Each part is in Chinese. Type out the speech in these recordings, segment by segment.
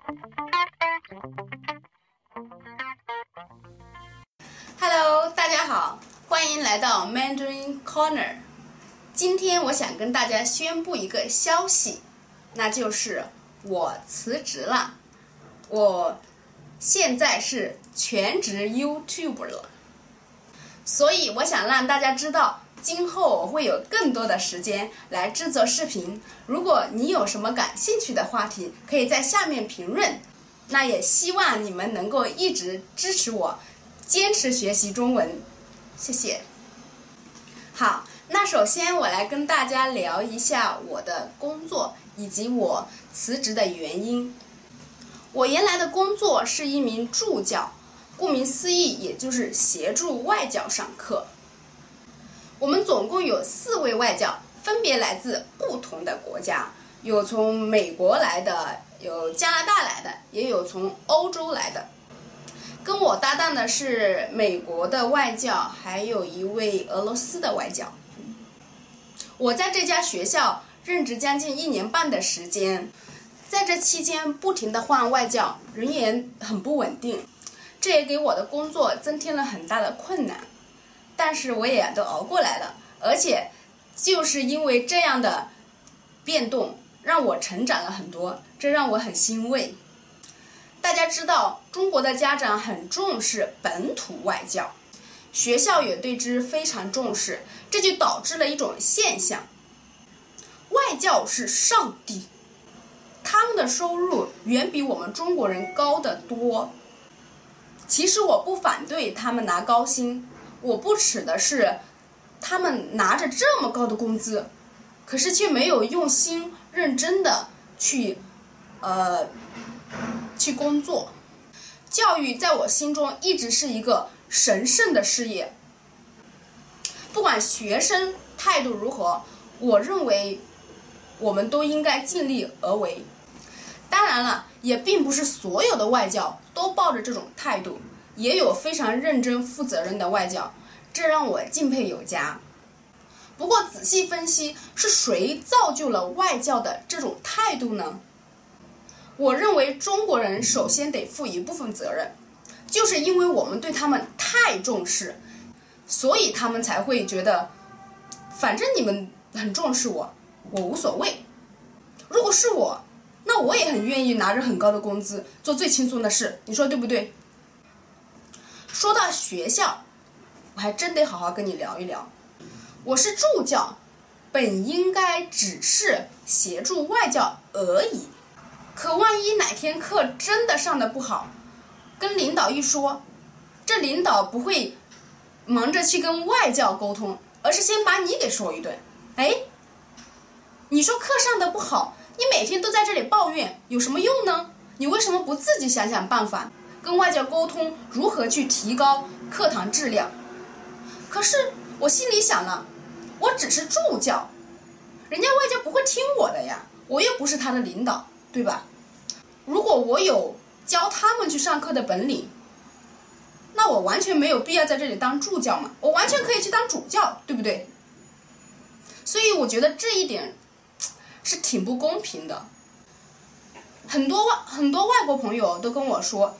Hello， 大家好，欢迎来到 Mandarin Corner。今天我想跟大家宣布一个消息，那就是我辞职了。我现在是全职 YouTuber 了，所以我想让大家知道，今后我会有更多的时间来制作视频。如果你有什么感兴趣的话题，可以在下面评论。那也希望你们能够一直支持我，坚持学习中文，谢谢。好，那首先我来跟大家聊一下我的工作以及我辞职的原因。我原来的工作是一名助教，顾名思义，也就是协助外教上课。我们总共有4位外教，分别来自不同的国家，有从美国来的，有加拿大来的，也有从欧洲来的。跟我搭档的是美国的外教，还有一位俄罗斯的外教。我在这家学校任职将近1年半的时间，在这期间不停地换外教，人员很不稳定，这也给我的工作增添了很大的困难。但是我也都熬过来了，而且就是因为这样的变动，让我成长了很多，这让我很欣慰。大家知道，中国的家长很重视本土外教，学校也对之非常重视，这就导致了一种现象：外教是上帝，他们的收入远比我们中国人高得多。其实我不反对他们拿高薪，我不耻的是他们拿着这么高的工资，可是却没有用心认真的去工作。教育在我心中一直是一个神圣的事业，不管学生态度如何，我认为我们都应该尽力而为。当然了，也并不是所有的外教都抱着这种态度，也有非常认真负责任的外教，这让我敬佩有加。不过仔细分析，是谁造就了外教的这种态度呢？我认为中国人首先得负一部分责任，就是因为我们对他们太重视，所以他们才会觉得反正你们很重视我，我无所谓。如果是我，那我也很愿意拿着很高的工资做最轻松的事，你说对不对？说到学校，我还真得好好跟你聊一聊。我是助教，本应该只是协助外教而已，可万一哪天课真的上得不好，跟领导一说，这领导不会忙着去跟外教沟通，而是先把你给说一顿。你说课上得不好，你每天都在这里抱怨，有什么用呢？你为什么不自己想想办法，跟外教沟通如何去提高课堂质量？可是我心里想了，我只是助教，人家外教不会听我的呀，我又不是他的领导，对吧？如果我有教他们去上课的本领，那我完全没有必要在这里当助教嘛，我完全可以去当主教，对不对？所以我觉得这一点是挺不公平的。很多外国朋友都跟我说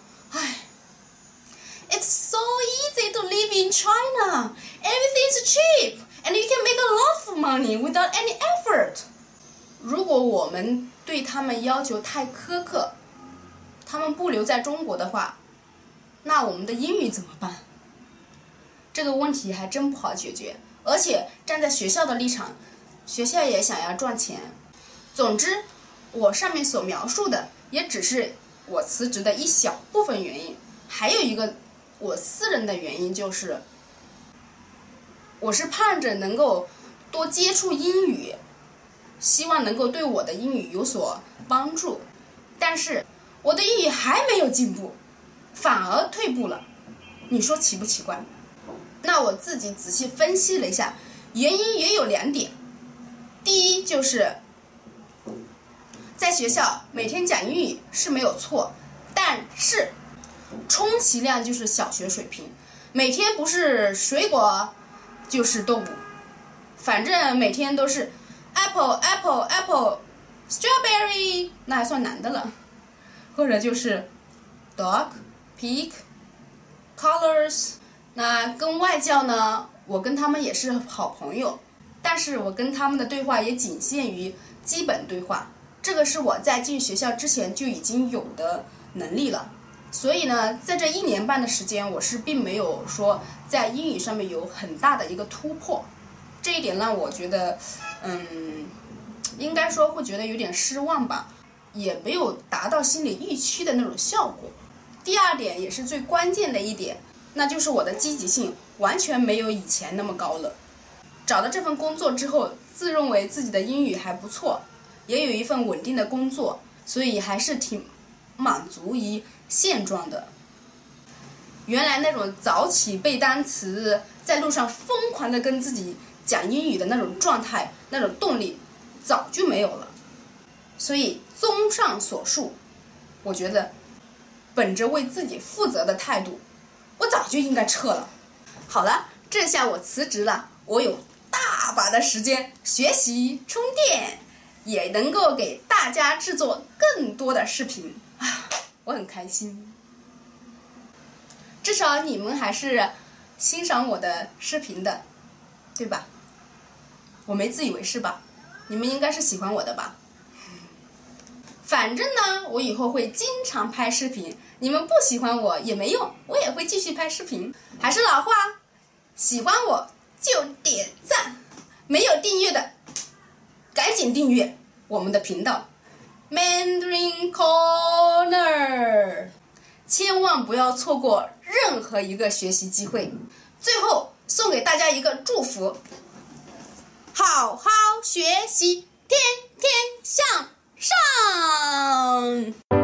，It's so easy to live in China. Everything's cheap, and you can make a lot of money without any effort. 如果我们对他们要求太苛刻，他们不留在中国的话，那我们的英语怎么办？这个问题还真不好解决。而且站在学校的立场，学校也想要赚钱。总之，我上面所描述的也只是我辞职的一小部分原因，还有一个我私人的原因，就是我是盼着能够多接触英语，希望能够对我的英语有所帮助，但是我的英语还没有进步，反而退步了，你说奇不奇怪？那我自己仔细分析了一下，原因也有2点。第一，就是在学校每天讲英语是没有错，但是充其量就是小学水平，每天不是水果就是动物，反正每天都是 apple apple apple strawberry， 那还算难的了。 或者就是 dog, pig, colors。那跟外教呢，我跟他们也是好朋友，但是我跟他们的对话也仅限于基本对话，这个是我在进学校之前就已经有的能力了。所以呢，在这1年半的时间，我是并没有说在英语上面有很大的一个突破，这一点让我觉得，应该说会觉得有点失望吧，也没有达到心理预期的那种效果。第二点也是最关键的一点，那就是我的积极性完全没有以前那么高了。找到这份工作之后，自认为自己的英语还不错，也有一份稳定的工作，所以还是挺满足于现状的。原来那种早起背单词，在路上疯狂的跟自己讲英语的那种状态，那种动力早就没有了。所以综上所述，我觉得本着为自己负责的态度，我早就应该撤了。好了，这下我辞职了，我有大把的时间学习充电，也能够给大家制作更多的视频啊，我很开心。至少你们还是欣赏我的视频的，对吧？我没自以为是吧？你们应该是喜欢我的吧？反正呢，我以后会经常拍视频，你们不喜欢我也没用，我也会继续拍视频。还是老话，喜欢我就点赞，没有订阅的赶紧订阅我们的频道 Mandarin Corner， 千万不要错过任何一个学习机会。最后送给大家一个祝福，好好学习，天天向上。